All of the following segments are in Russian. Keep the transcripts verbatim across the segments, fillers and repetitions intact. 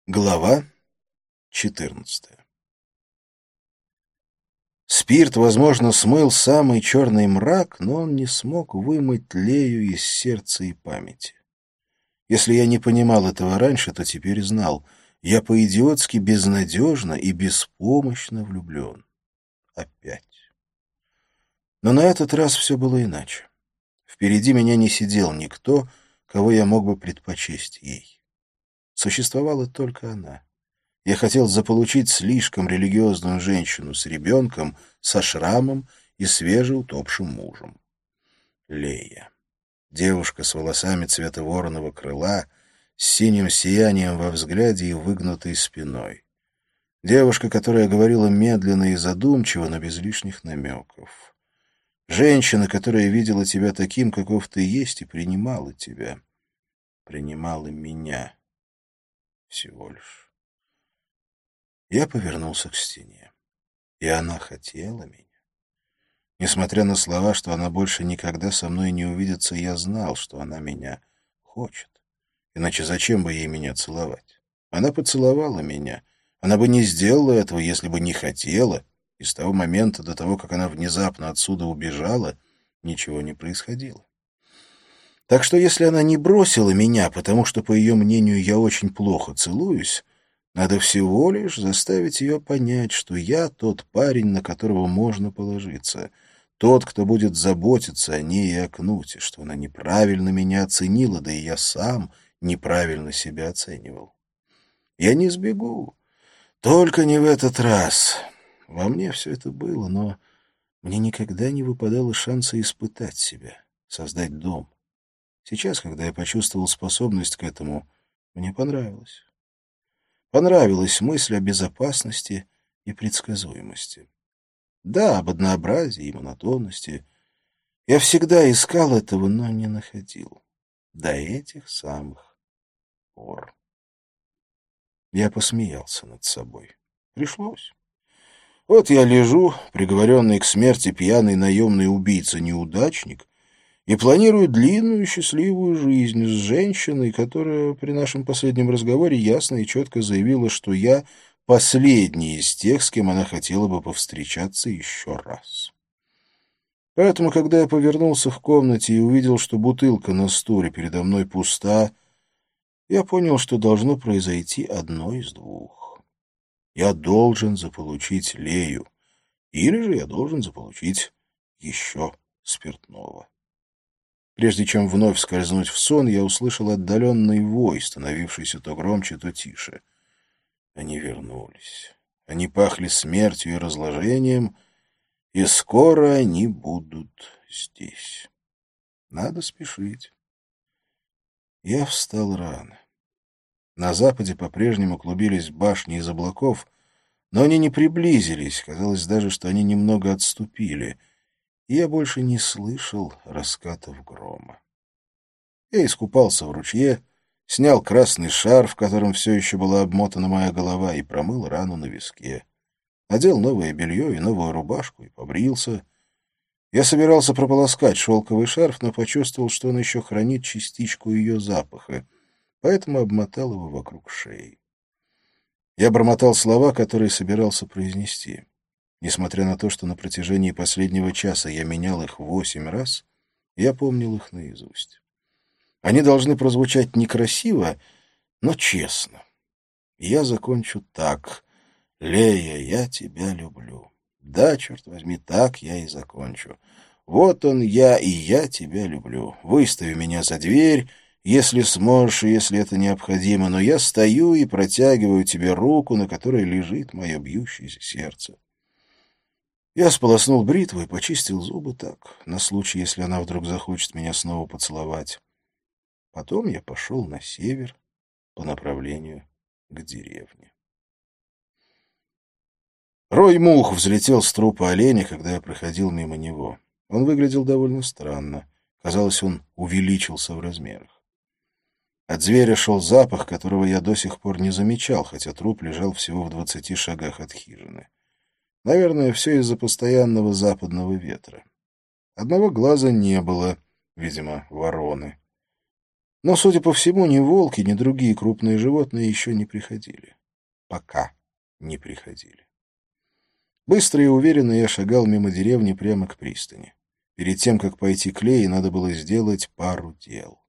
Глава четырнадцатая. Спирт, возможно, смыл самый черный мрак, но он не смог вымыть Лею из сердца и памяти. Если я не понимал этого раньше, то теперь знал. Я по-идиотски безнадежно и беспомощно влюблен. Опять. Но на этот раз все было иначе. Впереди меня не сидел никто, кого я мог бы предпочесть ей. Существовала только она. Я хотел заполучить слишком религиозную женщину с ребенком, со шрамом и свежеутопшим мужем. Лея. Девушка с волосами цвета вороного крыла, с синим сиянием во взгляде и выгнутой спиной. Девушка, которая говорила медленно и задумчиво, но без лишних намеков. Женщина, которая видела тебя таким, каков ты есть, и принимала тебя. Принимала меня. Всего лишь. Я повернулся к стене. И она хотела меня. Несмотря на слова, что она больше никогда со мной не увидится, я знал, что она меня хочет. Иначе зачем бы ей меня целовать? Она поцеловала меня. Она бы не сделала этого, если бы не хотела. И с того момента, до того, как она внезапно отсюда убежала, ничего не происходило. Так что если она не бросила меня, потому что, по ее мнению, я очень плохо целуюсь, надо всего лишь заставить ее понять, что я тот парень, на которого можно положиться, тот, кто будет заботиться о ней и о Кнуте, что она неправильно меня оценила, да и я сам неправильно себя оценивал. Я не сбегу, только не в этот раз. Во мне все это было, но мне никогда не выпадало шанса испытать себя, создать дом. Сейчас, когда я почувствовал способность к этому, мне понравилось. Понравилась мысль о безопасности и предсказуемости. Да, об однообразии и монотонности. Я всегда искал этого, но не находил. До этих самых пор. Я посмеялся над собой. Пришлось. Вот я лежу, приговоренный к смерти пьяный наемный убийца-неудачник, и планирую длинную счастливую жизнь с женщиной, которая при нашем последнем разговоре ясно и четко заявила, что я последний из тех, с кем она хотела бы повстречаться еще раз. Поэтому, когда я повернулся в комнате и увидел, что бутылка на стуле передо мной пуста, я понял, что должно произойти одно из двух. Я должен заполучить Лею, или же я должен заполучить еще спиртного. Прежде чем вновь скользнуть в сон, я услышал отдаленный вой, становившийся то громче, то тише. Они вернулись. Они пахли смертью и разложением, и скоро они будут здесь. Надо спешить. Я встал рано. На западе по-прежнему клубились башни из облаков, но они не приблизились, казалось даже, что они немного отступили — и я больше не слышал раскатов грома. Я искупался в ручье, снял красный шарф, которым все еще была обмотана моя голова, и промыл рану на виске. Надел новое белье и новую рубашку и побрился. Я собирался прополоскать шелковый шарф, но почувствовал, что он еще хранит частичку ее запаха, поэтому обмотал его вокруг шеи. Я бормотал слова, которые собирался произнести. Несмотря на то, что на протяжении последнего часа я менял их восемь раз, я помнил их наизусть. Они должны прозвучать некрасиво, но честно. Я закончу так. «Лея, я тебя люблю». Да, черт возьми, так я и закончу. Вот он я, и я тебя люблю. Выстави меня за дверь, если сможешь и если это необходимо, но я стою и протягиваю тебе руку, на которой лежит мое бьющееся сердце. Я сполоснул бритву и почистил зубы так, на случай, если она вдруг захочет меня снова поцеловать. Потом я пошел на север по направлению к деревне. Рой мух взлетел с трупа оленя, когда я проходил мимо него. Он выглядел довольно странно. Казалось, он увеличился в размерах. От зверя шел запах, которого я до сих пор не замечал, хотя труп лежал всего в двадцати шагах от хижины. Наверное, все из-за постоянного западного ветра. Одного глаза не было, видимо, вороны. Но, судя по всему, ни волки, ни другие крупные животные еще не приходили. Пока не приходили. Быстро и уверенно я шагал мимо деревни прямо к пристани. Перед тем, как пойти к Лее, надо было сделать пару дел.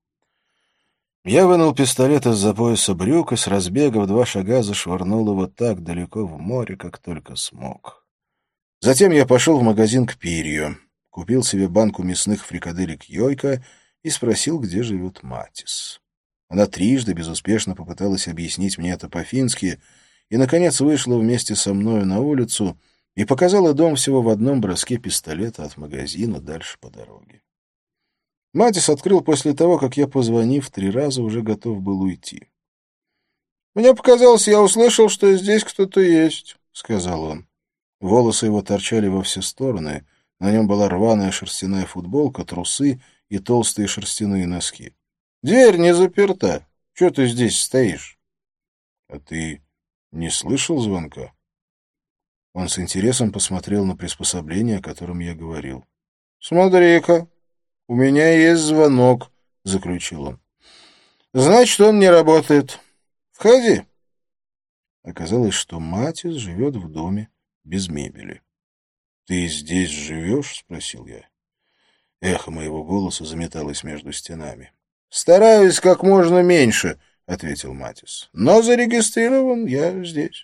Я вынул пистолет из-за пояса брюк и с разбега в два шага зашвырнул его так далеко в море, как только смог. Затем я пошел в магазин к Пирью, купил себе банку мясных фрикаделек Йойка и спросил, где живет Матис. Она трижды безуспешно попыталась объяснить мне это по-фински и, наконец, вышла вместе со мною на улицу и показала дом всего в одном броске пистолета от магазина дальше по дороге. Матис открыл после того, как я, позвонив три раза, уже готов был уйти. «Мне показалось, я услышал, что здесь кто-то есть», — сказал он. Волосы его торчали во все стороны, на нем была рваная шерстяная футболка, трусы и толстые шерстяные носки. «Дверь не заперта. Чего ты здесь стоишь?» «А ты не слышал звонка?» Он с интересом посмотрел на приспособление, о котором я говорил. «Смотри-ка, у меня есть звонок», — заключил он. «Значит, он не работает. Входи». Оказалось, что Матис живет в доме без мебели. «Ты здесь живешь?» — спросил я. Эхо моего голоса заметалось между стенами. «Стараюсь как можно меньше», — ответил Матис. «Но зарегистрирован я здесь».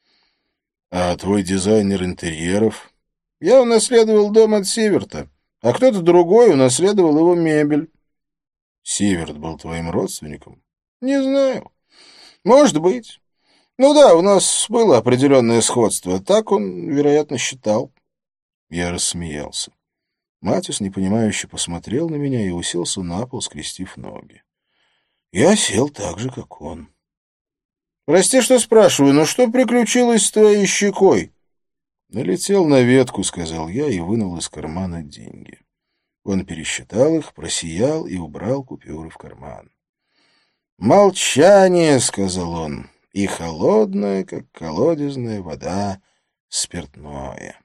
«А твой дизайнер интерьеров?» «Я унаследовал дом от Сиверта, а кто-то другой унаследовал его мебель». «Сиверт был твоим родственником?» «Не знаю. Может быть. Ну да, у нас было определенное сходство. Так он, вероятно, считал». Я рассмеялся. Матис непонимающе посмотрел на меня и уселся на пол, скрестив ноги. Я сел так же, как он. «Прости, что спрашиваю, но что приключилось с твоей щекой?» «Налетел на ветку», — сказал я и вынул из кармана деньги. Он пересчитал их, просиял и убрал купюры в карман. «Молчание», — сказал он, — «и холодное, как колодезная вода, спиртное».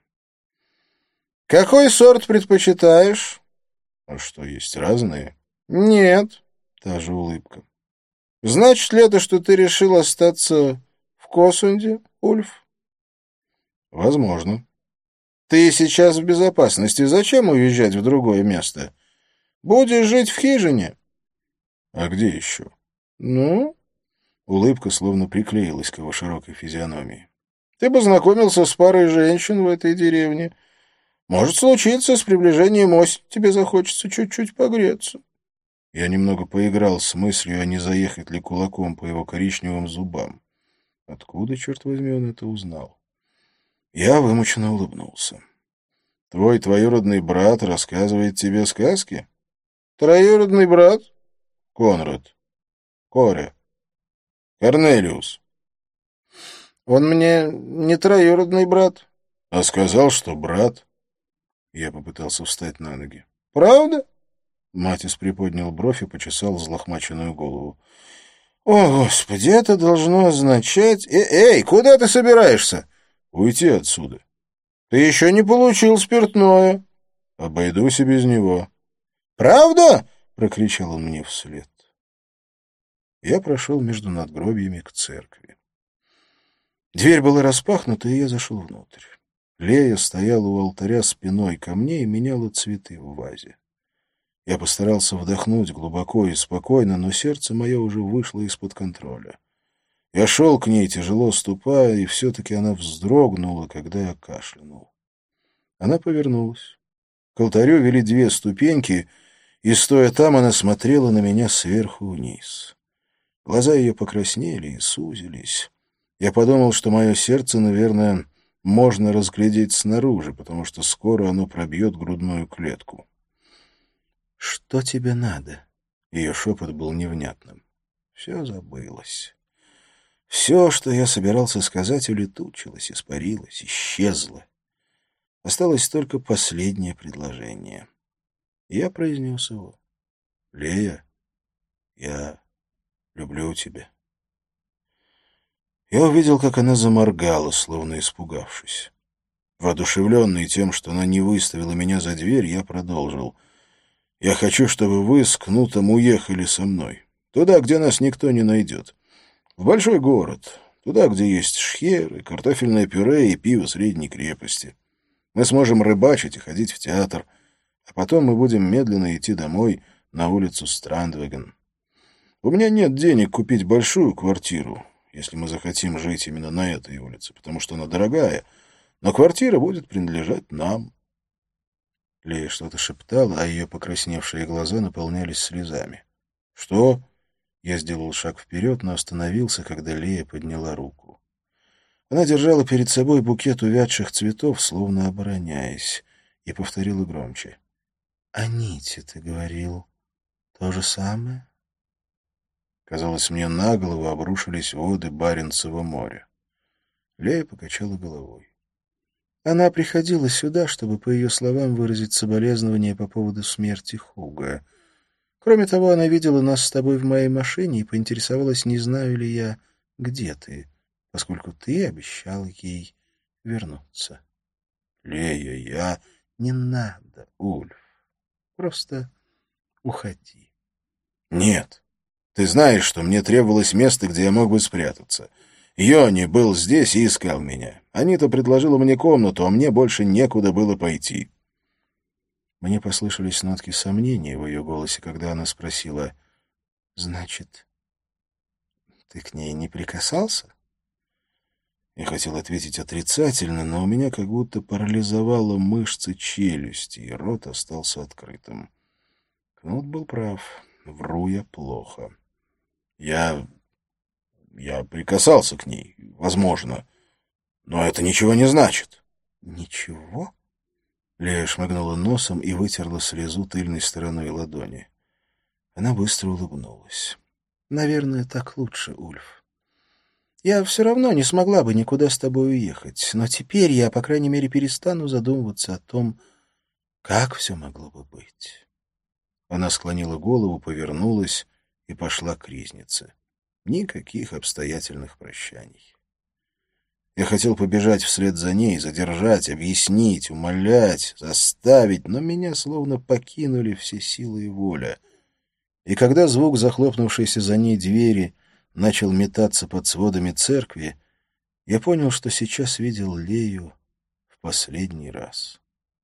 «Какой сорт предпочитаешь?» «А что, есть разные?» «Нет». Та же улыбка. «Значит ли это, что ты решил остаться в Косунде, Ульф?» «Возможно». «Ты сейчас в безопасности. Зачем уезжать в другое место? Будешь жить в хижине». «А где еще?» «Ну?» Улыбка словно приклеилась к его широкой физиономии. «Ты познакомился с парой женщин в этой деревне. Может случиться, с приближением осени тебе захочется чуть-чуть погреться». Я немного поиграл с мыслью, а не заехать ли кулаком по его коричневым зубам. Откуда, черт возьми, он это узнал? Я вымученно улыбнулся. «Твой двоюродный брат рассказывает тебе сказки?» «Троюродный брат?» «Конрад. Коре. Корнелиус». «Он мне не троюродный брат». «А сказал, что брат». Я попытался встать на ноги. «Правда?» Матис приподнял бровь и почесал взлохмаченную голову. «О, Господи, это должно означать... Э Эй, куда ты собираешься?» «Уйти отсюда». «Ты еще не получил спиртное». «Обойдусь и без него». «Правда?» — прокричал он мне вслед. Я прошел между надгробьями к церкви. Дверь была распахнута, и я зашел внутрь. Лея стояла у алтаря спиной ко мне и меняла цветы в вазе. Я постарался вдохнуть глубоко и спокойно, но сердце мое уже вышло из-под контроля. Я шел к ней, тяжело ступая, и все-таки она вздрогнула, когда я кашлянул. Она повернулась. К алтарю вели две ступеньки, и, стоя там, она смотрела на меня сверху вниз. Глаза ее покраснели и сузились. Я подумал, что мое сердце, наверное, можно разглядеть снаружи, потому что скоро оно пробьет грудную клетку. «Что тебе надо?» Ее шепот был невнятным. Все забылось. Все, что я собирался сказать, улетучилось, испарилось, исчезло. Осталось только последнее предложение. Я произнес его. «Лея, я люблю тебя». Я увидел, как она заморгала, словно испугавшись. Воодушевленный тем, что она не выставила меня за дверь, я продолжил. «Я хочу, чтобы вы с Кнутом уехали со мной. Туда, где нас никто не найдет. В большой город. Туда, где есть шхеры, картофельное пюре и пиво средней крепости. Мы сможем рыбачить и ходить в театр. А потом мы будем медленно идти домой на улицу Страндвеген. У меня нет денег купить большую квартиру, если мы захотим жить именно на этой улице, потому что она дорогая, но квартира будет принадлежать нам. Лея что-то шептала, а ее покрасневшие глаза наполнялись слезами. «Что?» Я сделал шаг вперед, но остановился, когда Лея подняла руку. Она держала перед собой букет увядших цветов, словно обороняясь, и повторила громче. «О Ните ты говорил то же самое?» Казалось, мне на голову обрушились воды Баренцева моря. Лея покачала головой. Она приходила сюда, чтобы, по ее словам, выразить соболезнования по поводу смерти Хуга. Кроме того, она видела нас с тобой в моей машине и поинтересовалась, не знаю ли я, где ты, поскольку ты обещал ей вернуться. Лея, я... Не надо, Ульф. Просто уходи. Нет. Ты знаешь, что мне требовалось место, где я мог бы спрятаться. Йони был здесь и искал меня. Анита предложила мне комнату, а мне больше некуда было пойти. Мне послышались нотки сомнения в ее голосе, когда она спросила, «Значит, ты к ней не прикасался?» Я хотел ответить отрицательно, но у меня как будто парализовало мышцы челюсти, и рот остался открытым. Кнут был прав. Вру я плохо. Я... я прикасался к ней, возможно, но это ничего не значит. Ничего? Лея шмыгнула носом и вытерла слезу тыльной стороной ладони. Она быстро улыбнулась. Наверное, так лучше, Ульф. Я все равно не смогла бы никуда с тобой уехать, но теперь я, по крайней мере, перестану задумываться о том, как все могло бы быть. Она склонила голову, повернулась и пошла к ризнице. Никаких обстоятельных прощаний. Я хотел побежать вслед за ней, задержать, объяснить, умолять, заставить, но меня словно покинули все силы и воля. И когда звук захлопнувшейся за ней двери начал метаться под сводами церкви, я понял, что сейчас видел Лею в последний раз.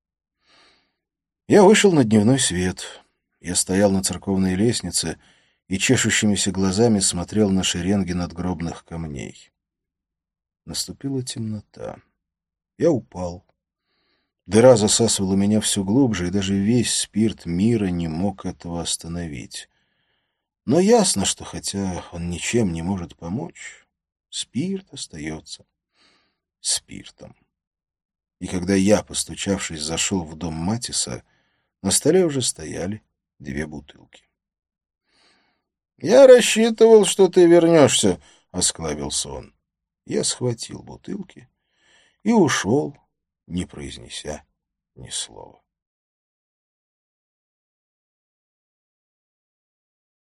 Я вышел на дневной свет. Я стоял на церковной лестнице и чешущимися глазами смотрел на шеренги надгробных камней. Наступила темнота. Я упал. Дыра засасывала меня все глубже, и даже весь спирт мира не мог этого остановить. Но ясно, что хотя он ничем не может помочь, спирт остается спиртом. И когда я, постучавшись, зашел в дом Матиса, на столе уже стояли две бутылки. — Я рассчитывал, что ты вернешься, — осклабился он. Я схватил бутылки и ушел, не произнеся ни слова.